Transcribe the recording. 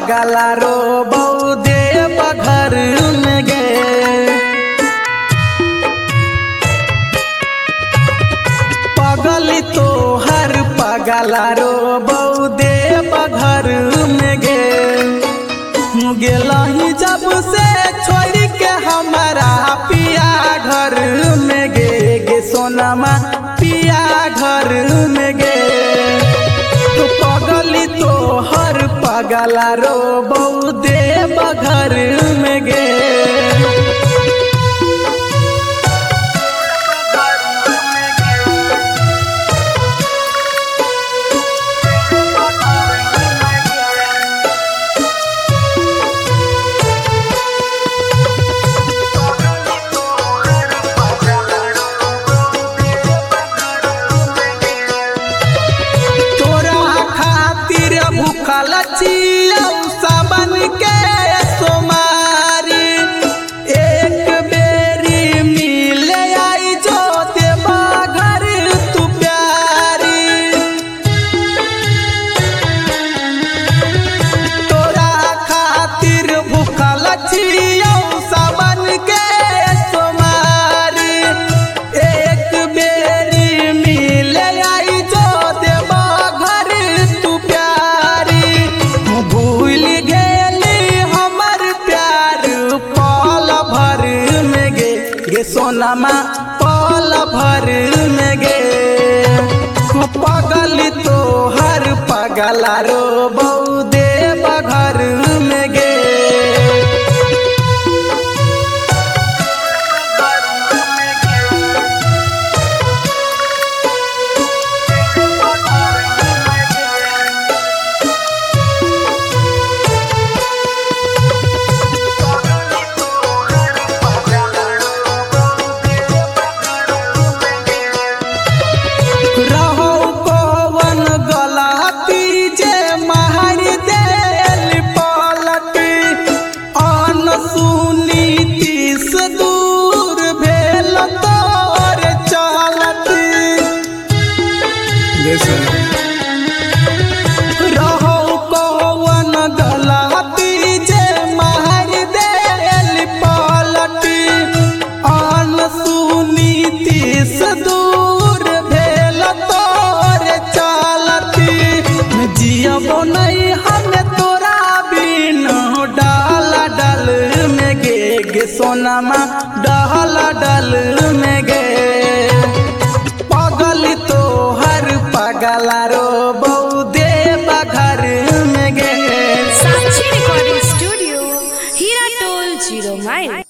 पगला रो बौदे बघर में गे। पगली तो हर पगला रो बौदे बघर में गे। गेलही जब से छोड़ के हमारा पिया घर में गे। गे सोनमा पिया घर में गे। तो पगली तो हर पगला रो बौदे बघर में गे। भूखल छियौ सबन के सोमारी। एक बेरी मिले आई जो देवा घर तू प्यारी। तोरा खातिर भूखल छियौ सबन के सोमारी। एक बेरी मिले आई जो देवा घर तू प्यारी। भूल गेली हमर प्यार पल भर में गे। गे सोनमा पल भर में गे। पगली तो हर पगला रो बौदे बघर में गे। रहो कौन गलती जे मार देल पलटी। अन सुनी तीस दूर भेल तोर चलती। जियबो नहीं हमें तोरा बिन डाल डल में गे। गे सोनमा डाल डल में गे। पगली तो हर पगला रो बौदे बघर में गे। साक्षी रिकॉर्डिंग स्टूडियो, हीरा टोल 0 माइल।